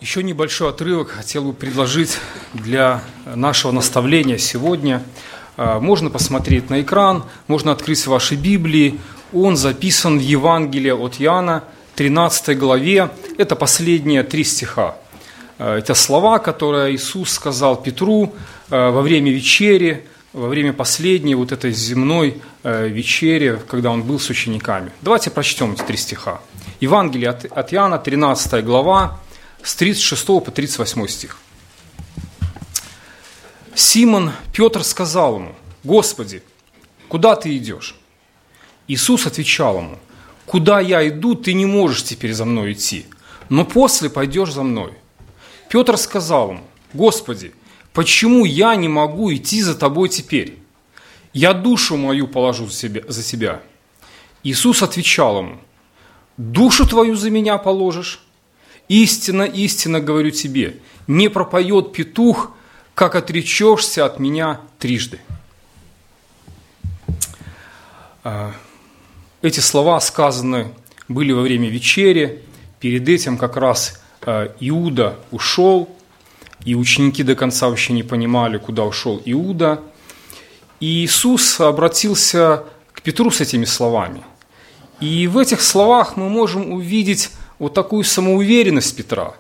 Еще небольшой отрывок хотел бы предложить для нашего наставления сегодня. Можно посмотреть на экран, можно открыть ваши Библии. Он записан в Евангелии от Иоанна, 13 главе. Это последние 3 стиха. Это слова, которые Иисус сказал Петру во время вечери, во время последней вот этой земной вечери, когда он был с учениками. Давайте прочтем эти 3 стиха. Евангелие от Иоанна, 13 глава, с 36 по 38 стих. Симон Петр сказал ему: «Господи, куда ты идешь?» Иисус отвечал ему: «Куда я иду, ты не можешь теперь за мной идти, но после пойдешь за мной». Петр сказал ему: «Господи, почему я не могу идти за тобой теперь? Я душу мою положу за тебя». Иисус отвечал ему: «Душу твою за меня положишь? Истинно, истинно говорю тебе, не пропоет петух, как отречешься от меня трижды». Эти слова сказаны были во время вечери. Перед этим как раз Иуда ушел, и ученики до конца вообще не понимали, куда ушел Иуда. И Иисус обратился к Петру с этими словами. И в этих словах мы можем увидеть вот такую самоуверенность Петра.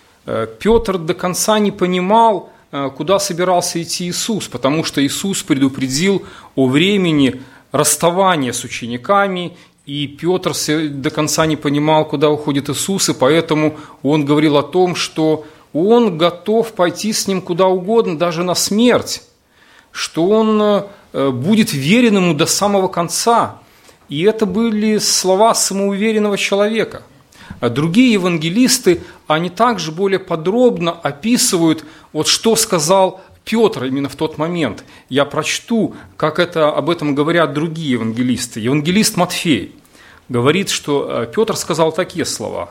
Петр до конца не понимал, куда собирался идти Иисус, потому что Иисус предупредил о времени расставания с учениками, и Петр до конца не понимал, куда уходит Иисус, и поэтому он говорил о том, что он готов пойти с ним куда угодно, даже на смерть, что он будет верен ему до самого конца. И это были слова самоуверенного человека. А другие евангелисты, они также более подробно описывают, вот что сказал Петр именно в тот момент. Я прочту, как об этом говорят другие евангелисты. Евангелист Матфей говорит, что Петр сказал такие слова: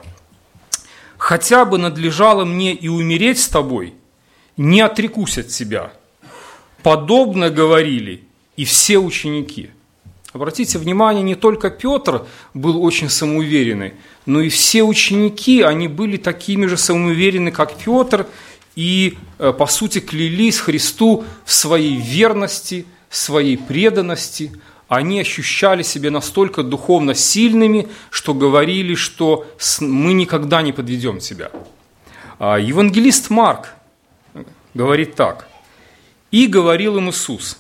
«Хотя бы надлежало мне и умереть с тобой, не отрекусь от тебя». Подобно говорили и все ученики. Обратите внимание, не только Петр был очень самоуверенный, но и все ученики, они были такими же самоуверенными, как Петр, и, по сути, клялись Христу в своей верности, в своей преданности. Они ощущали себя настолько духовно сильными, что говорили, что мы никогда не подведем тебя. Евангелист Марк говорит так: «И говорил им Иисус: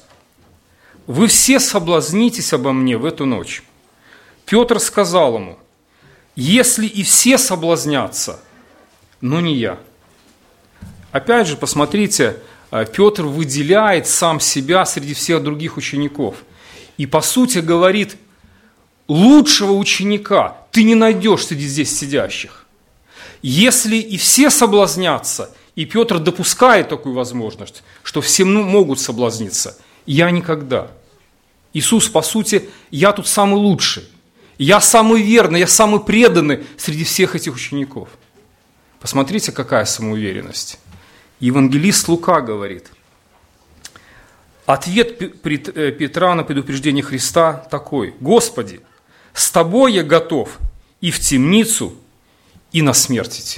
вы все соблазнитесь обо мне в эту ночь». Петр сказал ему: «Если и все соблазнятся, но не я». Опять же, посмотрите, Петр выделяет сам себя среди всех других учеников. И, по сути, говорит: лучшего ученика ты не найдешь среди здесь сидящих. Если и все соблазнятся, и Петр допускает такую возможность, что все могут соблазниться, я никогда. Иисус, по сути, я тут самый лучший, я самый верный, я самый преданный среди всех этих учеников. Посмотрите, какая самоуверенность. Евангелист Лука говорит: ответ Петра на предупреждение Христа такой: «Господи, с тобой я готов и в темницу, и на смерть идти».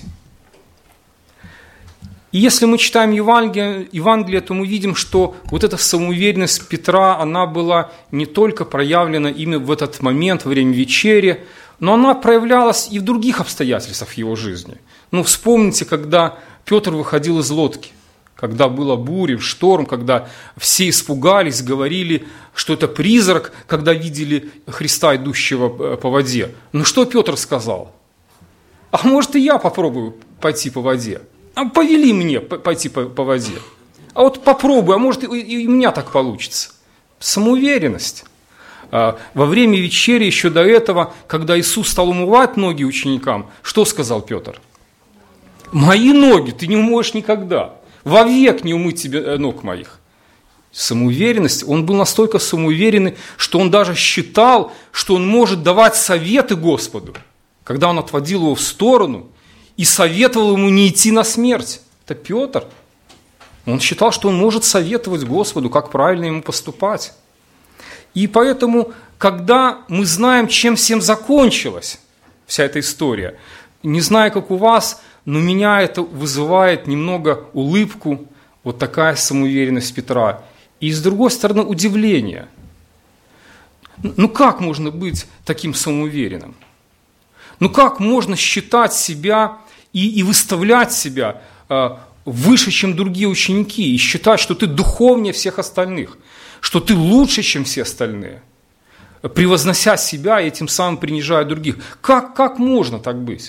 И если мы читаем Евангелие, то мы видим, что вот эта самоуверенность Петра, она была не только проявлена именно в этот момент, во время вечери, но она проявлялась и в других обстоятельствах его жизни. Вспомните, когда Петр выходил из лодки, когда была буря, шторм, когда все испугались, говорили, что это призрак, когда видели Христа, идущего по воде. Что Петр сказал? «А может, и я попробую пойти по воде? А повели мне пойти по воде. А вот попробуй, а может, и у меня так получится». Самоуверенность. Во время вечери, еще до этого, когда Иисус стал умывать ноги ученикам, что сказал Петр? «Мои ноги ты не умоешь никогда, вовек не умыть тебе ног моих». Самоуверенность, он был настолько самоуверенный, что он даже считал, что он может давать советы Господу, когда он отводил его в сторону и советовал ему не идти на смерть. Это Петр. Он считал, что он может советовать Господу, как правильно ему поступать. И поэтому, когда мы знаем, чем всем закончилась вся эта история, не знаю, как у вас, но меня это вызывает немного улыбку, вот такая самоуверенность Петра. И с другой стороны удивление. Ну как можно быть таким самоуверенным? Ну как можно считать себя и выставлять себя выше, чем другие ученики, и считать, что ты духовнее всех остальных, что ты лучше, чем все остальные, превознося себя и тем самым принижая других? Как можно так быть?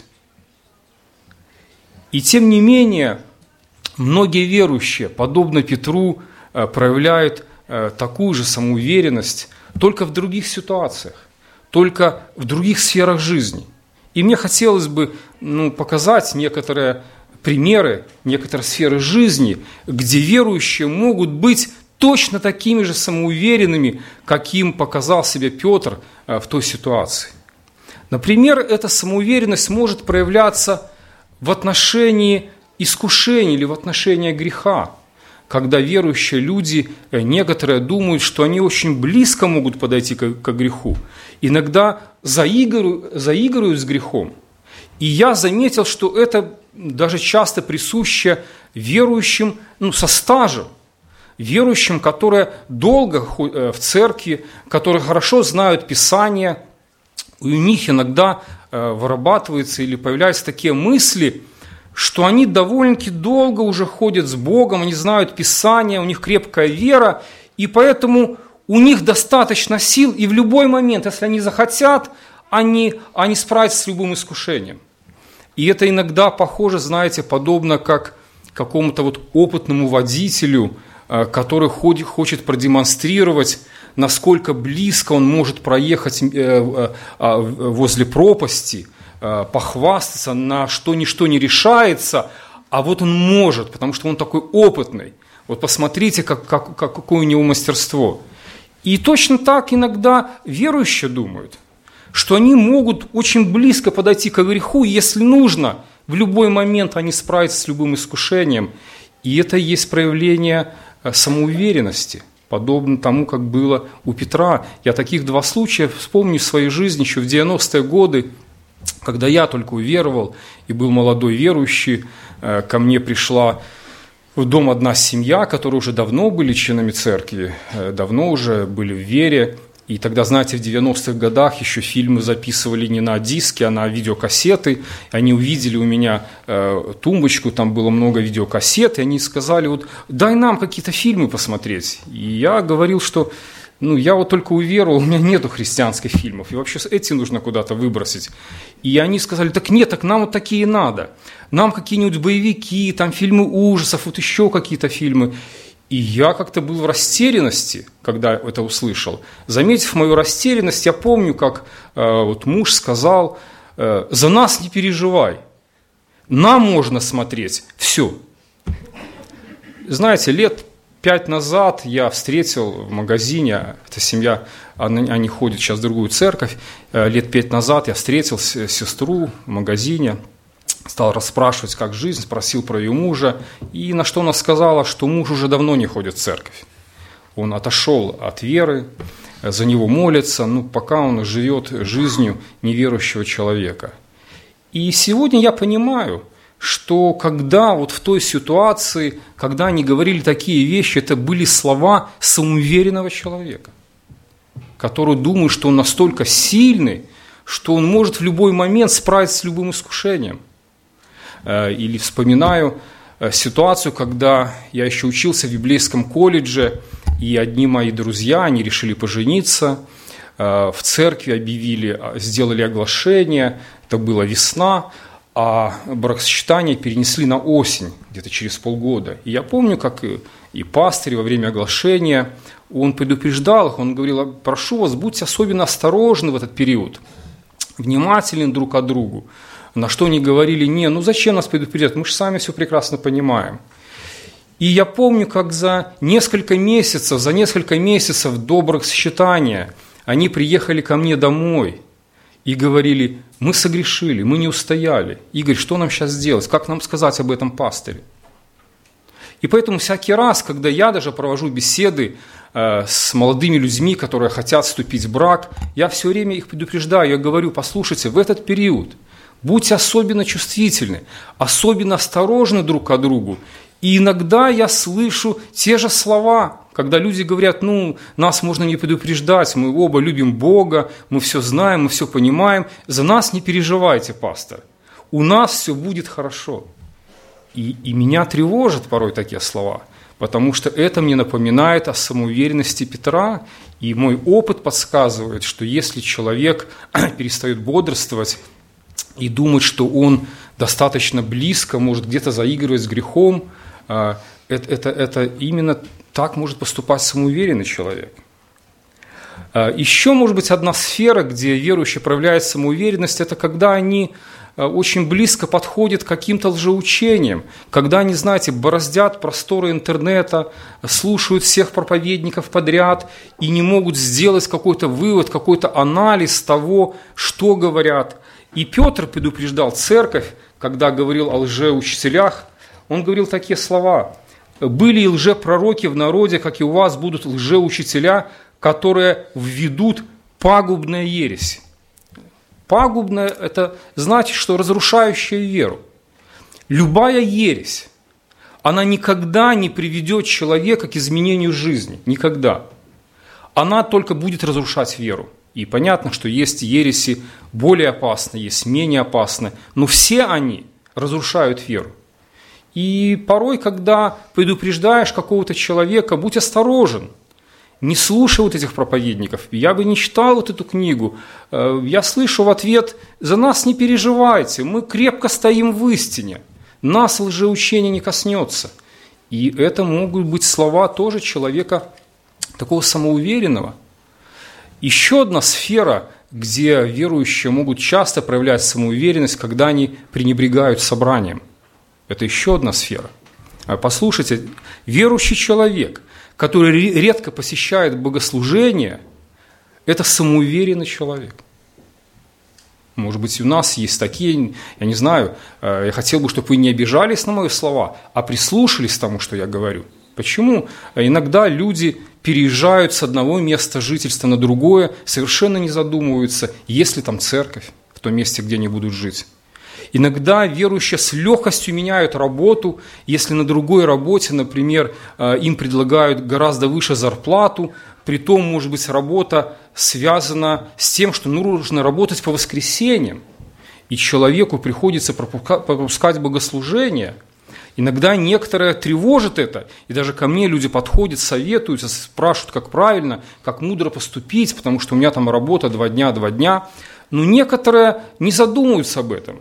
И тем не менее, многие верующие, подобно Петру, проявляют такую же самоуверенность только в других ситуациях, только в других сферах жизни. И мне хотелось бы показать некоторые примеры, некоторые сферы жизни, где верующие могут быть точно такими же самоуверенными, каким показал себя Петр в той ситуации. Например, эта самоуверенность может проявляться в отношении искушений или в отношении греха, когда верующие люди, некоторые думают, что они очень близко могут подойти к греху, иногда заигрывают с грехом. И я заметил, что это даже часто присуще верующим со стажем, верующим, которые долго в церкви, которые хорошо знают Писание. У них иногда вырабатываются или появляются такие мысли, что они довольно-таки долго уже ходят с Богом, они знают Писание, у них крепкая вера, и поэтому у них достаточно сил, и в любой момент, если они захотят, они справятся с любым искушением. И это иногда похоже, знаете, подобно как какому-то опытному водителю, который хочет продемонстрировать, насколько близко он может проехать возле пропасти, похвастаться, на что ничто не решается, а вот он может, потому что он такой опытный. Вот посмотрите, какое у него мастерство. И точно так иногда верующие думают, что они могут очень близко подойти к греху, и если нужно, в любой момент они справятся с любым искушением. И это и есть проявление самоуверенности, подобно тому, как было у Петра. Я таких два случая вспомню в своей жизни еще в 90-е годы, когда я только уверовал и был молодой верующий. Ко мне пришла в дом одна семья, которые уже давно были членами церкви, давно уже были в вере. И тогда, знаете, в 90-х годах еще фильмы записывали не на диски, а на видеокассеты. Они увидели у меня тумбочку, там было много видеокассет, и они сказали, дай нам какие-то фильмы посмотреть. И я говорил, что я только уверовал, у меня нету христианских фильмов, и вообще эти нужно куда-то выбросить. И они сказали, так нам такие надо. Нам какие-нибудь боевики, там фильмы ужасов, еще какие-то фильмы. И я как-то был в растерянности, когда это услышал. Заметив мою растерянность, я помню, как муж сказал, за нас не переживай, нам можно смотреть все. Знаете, лет 5 назад я встретил в магазине, эта семья, они ходят сейчас в другую церковь, лет 5 назад я встретил сестру в магазине, стал расспрашивать, как жизнь, спросил про ее мужа, и на что она сказала, что муж уже давно не ходит в церковь. Он отошел от веры, за него молятся, пока он живет жизнью неверующего человека. И сегодня я понимаю, что когда в той ситуации, когда они говорили такие вещи, это были слова самоуверенного человека, который думает, что он настолько сильный, что он может в любой момент справиться с любым искушением. Или вспоминаю ситуацию, когда я еще учился в библейском колледже, и одни мои друзья, они решили пожениться, в церкви сделали оглашение, это была весна, а бракосочетание перенесли на осень, где-то через полгода. И я помню, как и пастырь во время оглашения, он предупреждал их, он говорил, прошу вас, будьте особенно осторожны в этот период, внимательны друг к другу. На что они говорили, зачем нас предупреждать, мы же сами все прекрасно понимаем. И я помню, как за несколько месяцев до бракосочетания они приехали ко мне домой и говорили, мы согрешили, мы не устояли. Игорь, что нам сейчас делать, как нам сказать об этом пастыре? И поэтому всякий раз, когда я даже провожу беседы с молодыми людьми, которые хотят вступить в брак, я все время их предупреждаю, я говорю, послушайте, в этот период Будьте особенно чувствительны, особенно осторожны друг к другу. И иногда я слышу те же слова, когда люди говорят, нас можно не предупреждать, мы оба любим Бога, мы все знаем, мы все понимаем, за нас не переживайте, пастор, у нас все будет хорошо. И меня тревожат порой такие слова, потому что это мне напоминает о самоуверенности Петра, и мой опыт подсказывает, что если человек перестает бодрствовать и думать, что он достаточно близко, может где-то заигрывать с грехом, это именно так может поступать самоуверенный человек. Еще, может быть, одна сфера, где верующие проявляют самоуверенность, это когда они очень близко подходят к каким-то лжеучениям, когда они, знаете, бороздят просторы интернета, слушают всех проповедников подряд и не могут сделать какой-то вывод, какой-то анализ того, что говорят. И Петр предупреждал церковь, когда говорил о лжеучителях, он говорил такие слова: «Были и лжепророки в народе, как и у вас будут лжеучителя, которые введут пагубная ересь». Пагубная – это значит, что разрушающая веру. Любая ересь, она никогда не приведет человека к изменению жизни. Никогда. Она только будет разрушать веру. И понятно, что есть ереси более опасные, есть менее опасные, но все они разрушают веру. И порой, когда предупреждаешь какого-то человека, будь осторожен, не слушай вот этих проповедников. Я бы не читал вот эту книгу. Я слышу в ответ: за нас не переживайте, мы крепко стоим в истине, нас лжеучение не коснется. И это могут быть слова тоже человека такого самоуверенного. Еще одна сфера, где верующие могут часто проявлять самоуверенность, когда они пренебрегают собранием. Это еще одна сфера. Послушайте, верующий человек, который редко посещает богослужение, это самоуверенный человек. Может быть, у нас есть такие, я не знаю, я хотел бы, чтобы вы не обижались на мои слова, а прислушались к тому, что я говорю. Почему? Иногда люди переезжают с одного места жительства на другое, совершенно не задумываются, есть ли там церковь в том месте, где они будут жить. Иногда верующие с легкостью меняют работу, если на другой работе, например, им предлагают гораздо выше зарплату, притом, может быть, работа связана с тем, что нужно работать по воскресеньям, и человеку приходится пропускать богослужение. Иногда некоторые тревожат это, и даже ко мне люди подходят, советуются, спрашивают, как правильно, как мудро поступить, потому что у меня там работа 2 дня. Но некоторые не задумываются об этом.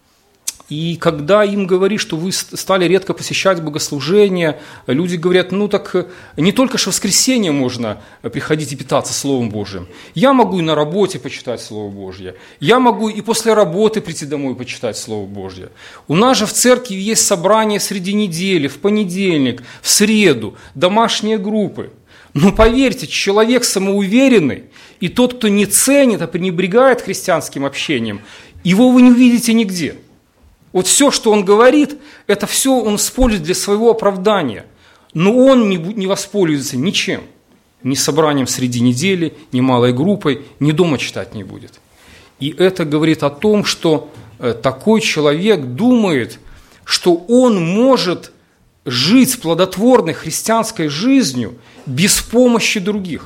И когда им говоришь, что вы стали редко посещать богослужения, люди говорят: так не только же в воскресенье можно приходить и питаться Словом Божьим. Я могу и на работе почитать Слово Божье. Я могу и после работы прийти домой и почитать Слово Божье. У нас же в церкви есть собрания среди недели, в понедельник, в среду, домашние группы. Но поверьте, человек самоуверенный и тот, кто не ценит, а пренебрегает христианским общением, его вы не увидите нигде. Вот все, что он говорит, это все он использует для своего оправдания. Но он не воспользуется ничем. Ни собранием среди недели, ни малой группой, ни дома читать не будет. И это говорит о том, что такой человек думает, что он может жить плодотворной христианской жизнью без помощи других.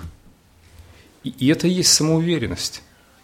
И это и есть самоуверенность.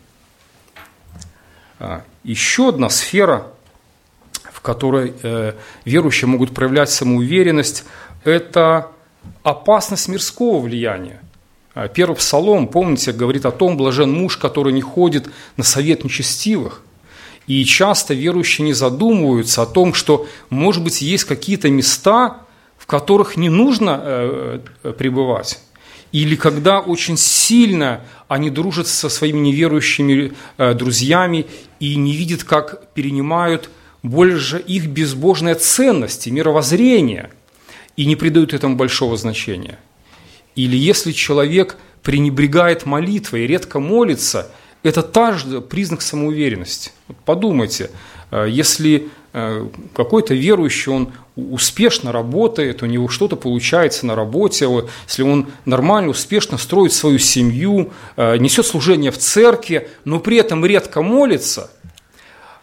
Еще одна сфера, в которой верующие могут проявлять самоуверенность, это опасность мирского влияния. Первый псалом, помните, говорит о том: блажен муж, который не ходит на совет нечестивых. И часто верующие не задумываются о том, что, может быть, есть какие-то места, в которых не нужно пребывать. Или когда очень сильно они дружат со своими неверующими друзьями и не видят, как перенимают больше их безбожные ценности, мировоззрение, и не придают этому большого значения. Или если человек пренебрегает молитвой и редко молится, это также признак самоуверенности. Вот подумайте, если какой-то верующий, он успешно работает, у него что-то получается на работе, если он нормально, успешно строит свою семью, несет служение в церкви, но при этом редко молится,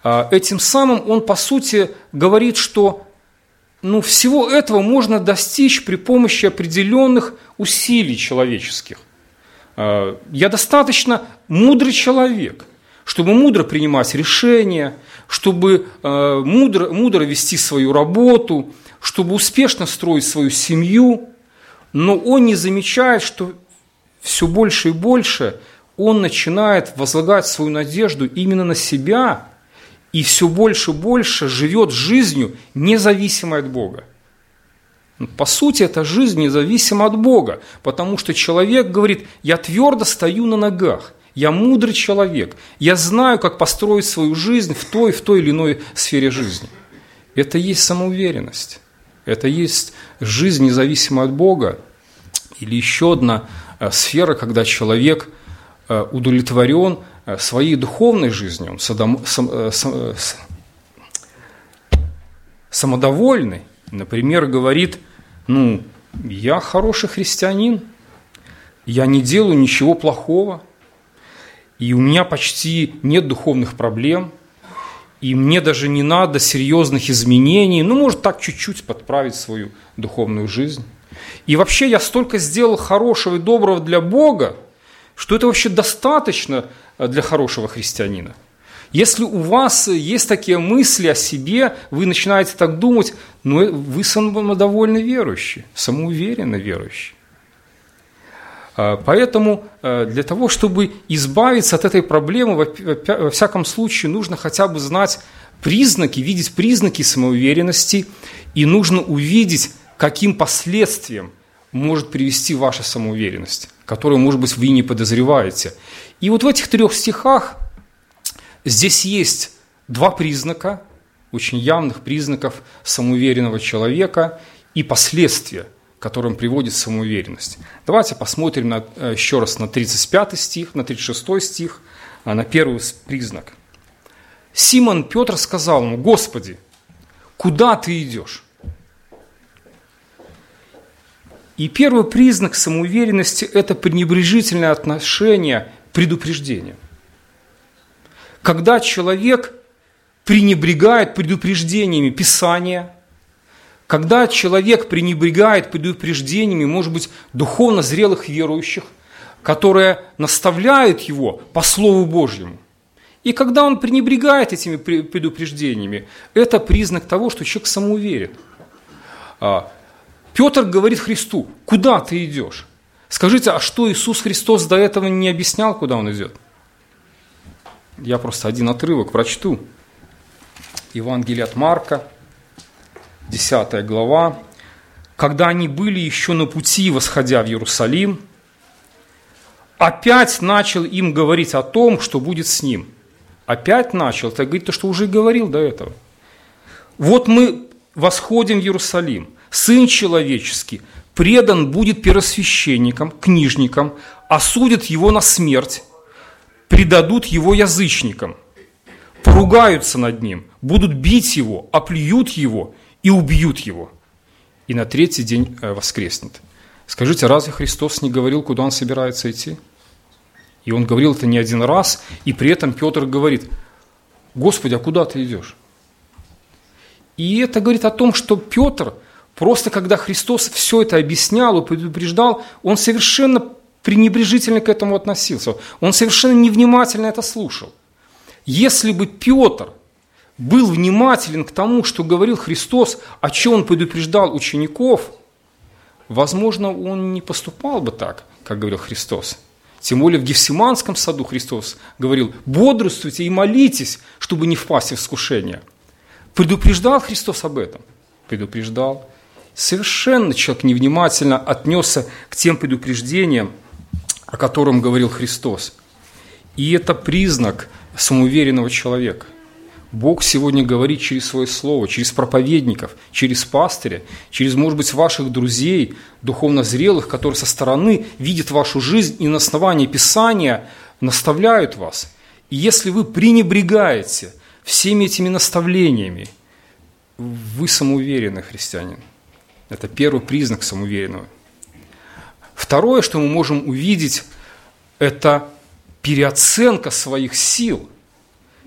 этим самым он, по сути, говорит, что всего этого можно достичь при помощи определенных усилий человеческих. Я достаточно мудрый человек, чтобы мудро принимать решения, чтобы мудро вести свою работу, чтобы успешно строить свою семью, но он не замечает, что все больше и больше он начинает возлагать свою надежду именно на себя и все больше и больше живет жизнью, независимой от Бога. По сути, эта жизнь независима от Бога, потому что человек говорит: я твердо стою на ногах, я мудрый человек, я знаю, как построить свою жизнь в той или иной сфере жизни. Это есть самоуверенность, это есть жизнь, независимая от Бога. Или еще одна сфера, когда человек удовлетворен своей духовной жизнью, он самодовольный, например, говорит: я хороший христианин, я не делаю ничего плохого, и у меня почти нет духовных проблем, и мне даже не надо серьезных изменений, может так чуть-чуть подправить свою духовную жизнь. И вообще я столько сделал хорошего и доброго для Бога, что это вообще достаточно для хорошего христианина. Если у вас есть такие мысли о себе, вы начинаете так думать, вы самодовольный верующий, самоуверенный верующий. Поэтому для того, чтобы избавиться от этой проблемы, во всяком случае, нужно хотя бы знать признаки, видеть признаки самоуверенности, и нужно увидеть, каким последствиям может привести ваша самоуверенность, которую, может быть, вы не подозреваете. И вот в этих 3 стихах здесь есть 2 признака, очень явных признаков самоуверенного человека и последствия, к которым приводит самоуверенность. Давайте посмотрим еще раз на 35 стих, на 36 стих, на первый признак. Симон Петр сказал ему: «Господи, куда ты идешь?» И первый признак самоуверенности – это пренебрежительное отношение к предупреждению. Когда человек пренебрегает предупреждениями Писания, когда человек пренебрегает предупреждениями, может быть, духовно зрелых верующих, которые наставляют его по Слову Божьему, и когда он пренебрегает этими предупреждениями, это признак того, что человек самоуверен. Петр говорит Христу: «Куда ты идешь?» Скажите, а что Иисус Христос до этого не объяснял, куда Он идет? Я просто один отрывок прочту. Евангелие от Марка, 10 глава. «Когда они были еще на пути, восходя в Иерусалим, опять начал им говорить о том, что будет с ним». Опять начал, это говорит то, что уже говорил до этого. «Вот мы восходим в Иерусалим, Сын человеческий предан будет первосвященникам, книжникам, осудят его на смерть, предадут его язычникам, поругаются над ним, будут бить его, оплюют его и убьют его, и на 3-й день воскреснет». Скажите, разве Христос не говорил, куда Он собирается идти? И Он говорил это не один раз, и при этом Петр говорит: «Господи, а куда ты идешь?» И это говорит о том, что Петр, просто когда Христос все это объяснял и предупреждал, он совершенно пренебрежительно к этому относился. Он совершенно невнимательно это слушал. Если бы Петр был внимателен к тому, что говорил Христос, о чем он предупреждал учеников, возможно, он не поступал бы так, как говорил Христос. Тем более в Гефсиманском саду Христос говорил: «Бодрствуйте и молитесь, чтобы не впасть в искушение». Предупреждал Христос об этом? Предупреждал. Совершенно человек невнимательно отнесся к тем предупреждениям, о котором говорил Христос. И это признак самоуверенного человека. Бог сегодня говорит через свое слово, через проповедников, через пастыря, через, может быть, ваших друзей, духовно зрелых, которые со стороны видят вашу жизнь и на основании Писания наставляют вас. И если вы пренебрегаете всеми этими наставлениями, вы самоуверенный христианин. Это первый признак самоуверенного. Второе, что мы можем увидеть, это переоценка своих сил.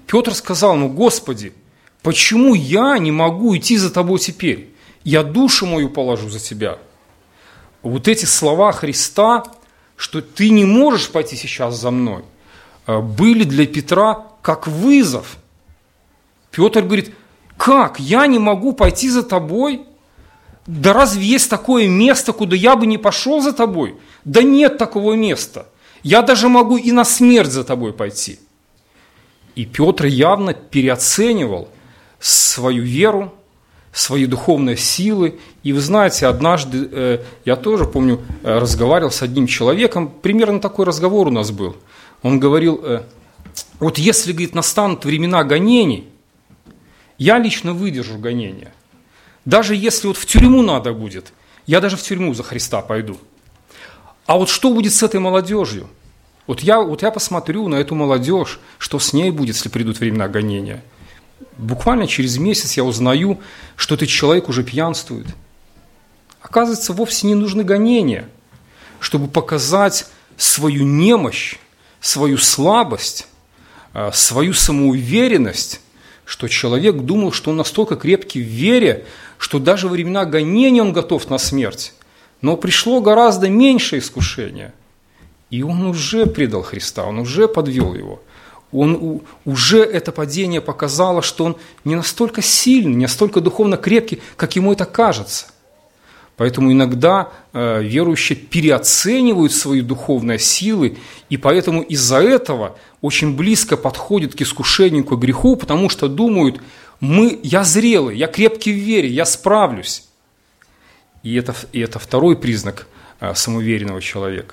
Петр сказал: ну, Господи, почему я не могу идти за Тобой теперь? Я душу мою положу за Тебя. Вот эти слова Христа, что ты не можешь пойти сейчас за мной, были для Петра как вызов. Петр говорит: как? Я не могу пойти за Тобой? Да разве есть такое место, куда я бы не пошел за Тобой? Да нет такого места. Я даже могу и на смерть за Тобой пойти. И Петр явно переоценивал свою веру, свои духовные силы. И вы знаете, однажды, я тоже помню, разговаривал с одним человеком, примерно такой разговор у нас был. Он говорил: вот если, говорит, настанут времена гонений, я лично выдержу гонения. Даже если вот в тюрьму надо будет, я даже в тюрьму за Христа пойду. А вот что будет с этой молодежью? Вот я посмотрю на эту молодежь, что с ней будет, если придут времена гонения. Буквально через месяц я узнаю, что этот человек уже пьянствует. Оказывается, вовсе не нужны гонения, чтобы показать свою немощь, свою слабость, свою самоуверенность, что человек думал, что он настолько крепкий в вере, что даже во времена гонения он готов на смерть. Но пришло гораздо меньшее искушение, и он уже предал Христа, он уже подвел его. Уже это падение показало, что он не настолько сильный, не настолько духовно крепкий, как ему это кажется. Поэтому иногда верующие переоценивают свои духовные силы, и поэтому из-за этого очень близко подходят к искушению, к греху, потому что думают: я зрелый, я крепкий в вере, я справлюсь. И это второй признак самоуверенного человека.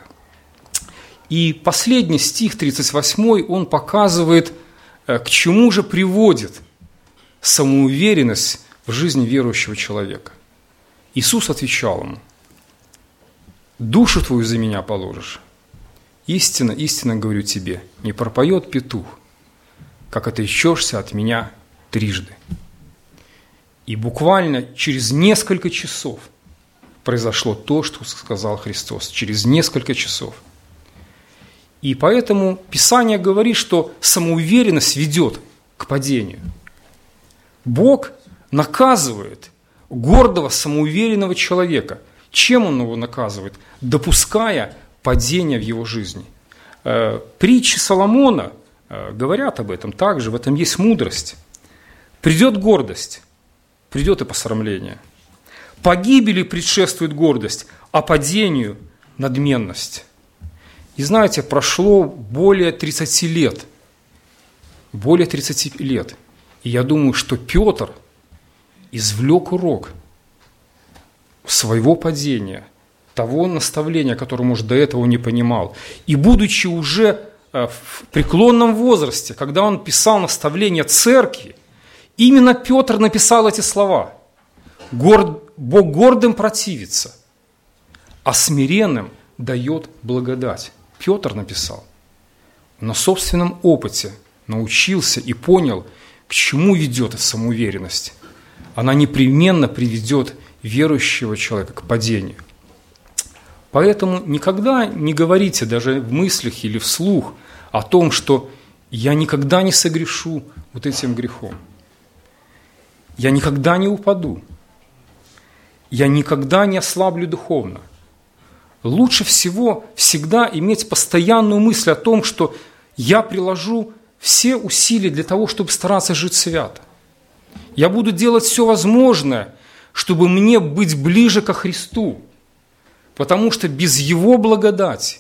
И последний стих, 38, он показывает, к чему же приводит самоуверенность в жизни верующего человека. Иисус отвечал ему: душу твою за меня положишь. Истинно, истинно говорю тебе, не пропоет петух, как отречешься от меня трижды. И буквально через несколько часов произошло то, что сказал Христос. Через несколько часов. И поэтому Писание говорит, что самоуверенность ведет к падению. Бог наказывает гордого, самоуверенного человека. Чем Он его наказывает? Допуская падение в его жизни. Притчи Соломона говорят об этом также, в этом есть мудрость. Придет гордость, придет и посрамление. Погибели предшествует гордость, а падению – надменность. И знаете, прошло более 30 лет. Более 30 лет. И я думаю, что Петр извлек урок своего падения, того наставления, которое, может, до этого не понимал. И будучи уже в преклонном возрасте, когда он писал наставления церкви, именно Петр написал эти слова: Бог гордым противится, а смиренным дает благодать. Петр написал. На собственном опыте научился и понял, к чему ведет эта самоуверенность. Она непременно приведет верующего человека к падению. Поэтому никогда не говорите, даже в мыслях или вслух, о том, что я никогда не согрешу вот этим грехом. Я никогда не упаду. Я никогда не ослаблю духовно. Лучше всего всегда иметь постоянную мысль о том, что я приложу все усилия для того, чтобы стараться жить свято. Я буду делать все возможное, чтобы мне быть ближе ко Христу, потому что без Его благодати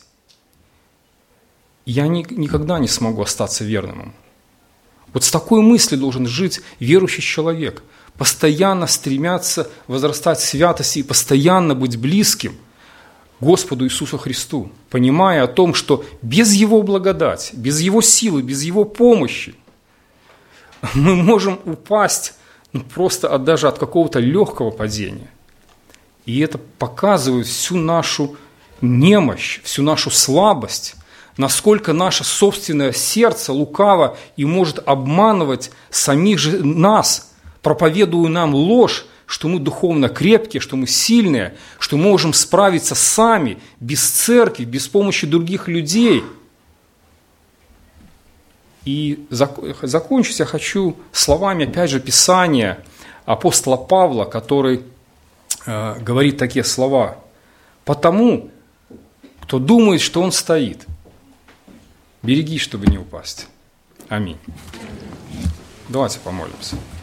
я никогда не смогу остаться верным Ему. Вот с такой мыслью должен жить верующий человек, постоянно стремяться возрастать в святости и постоянно быть близким Господу Иисусу Христу, понимая о том, что без Его благодати, без Его силы, без Его помощи мы можем упасть просто даже от какого-то легкого падения. И это показывает всю нашу немощь, всю нашу слабость, насколько наше собственное сердце лукаво и может обманывать самих же нас, проповедуя нам ложь, что мы духовно крепкие, что мы сильные, что мы можем справиться сами, без церкви, без помощи других людей. И закончить я хочу словами, опять же, Писания апостола Павла, который говорит такие слова: «Потому, кто думает, что он стоит, береги, чтобы не упасть». Аминь. Давайте помолимся.